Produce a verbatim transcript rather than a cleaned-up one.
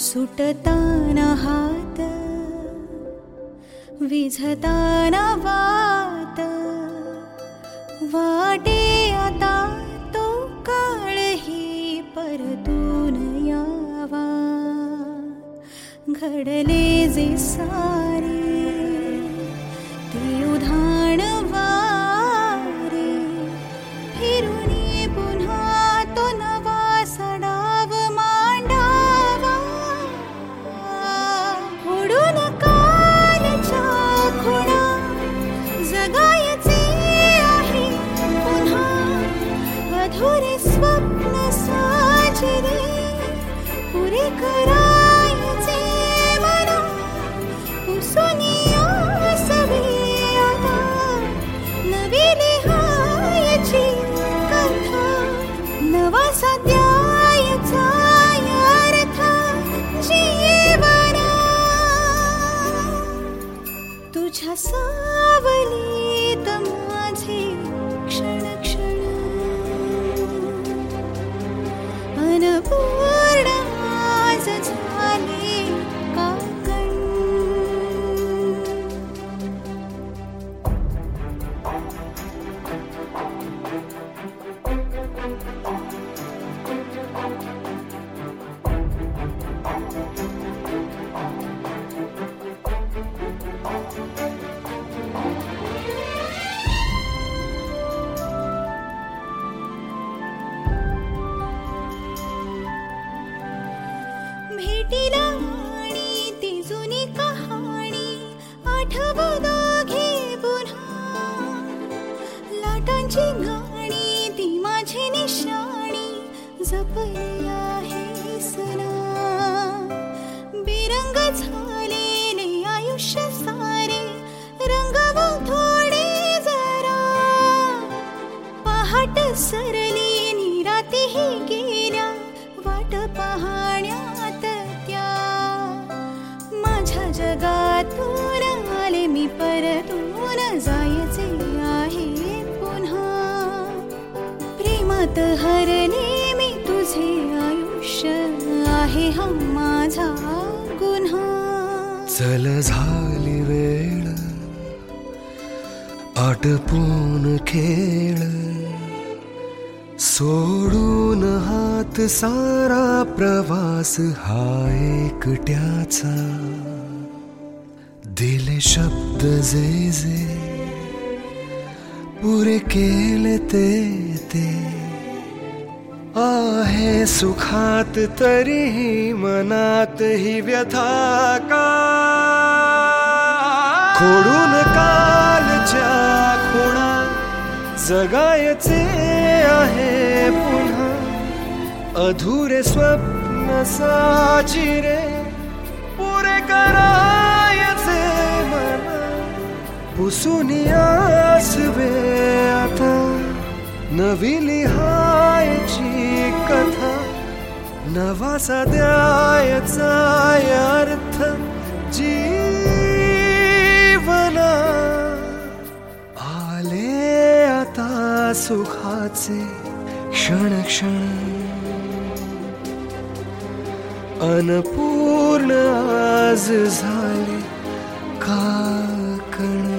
सुटताना हात विझताना वात वाटे आता तो काळही परतून यावा घडले जे सारे ते उधाण वारे फिरुनी पुन्हा तो नवा सडाव मांडावा फोडून कालच्या खुणा जगायचे आहे पुन्हा अधुरे स्वप्न साजरे पुरे करायचे मला पुसुनिया सवे आता नवी लिहायची कथा नवा साध्यायचा अर्थ जीवना तुझ्या सावलीत माझे क्षण क्षण अनपूर्ण आज झाले काकण भेटीला आणि ती जुनी कहाणी आठवू दोघे पुन्हा लाटांची गाणी ती माझी निशाणी जपली आहे सना बेरंग झालेले आयुष्य सारे रंगवू थोडे जरा पहाट सरली निरातीही गेल्या वाट पाहण्यात त्या माझ्या जगातून आले मी परतून जायचे आहे पुन्हा प्रेमात हरले मी तुझे आयुष्य आहे हा माझा गुन्हा चल झाली वेळ आटपून खेळ सोडून हात सारा प्रवास हा एकट्याचा दिले शब्द जे जे पुरे केले ते ते आहे सुखात तरीही मनात ही व्यथा का खोडून कालच्या खुणा जगायचे आहे पुन्हा अधुरे स्वप्न साचिरे पुरे करायचे मला पुसून आसवे आता नवी लिहायची कथा नवा साध्यायचा अर्थ जीवना आले आता सुखाचे क्षण क्षण अनपूर्ण आज झाले काकण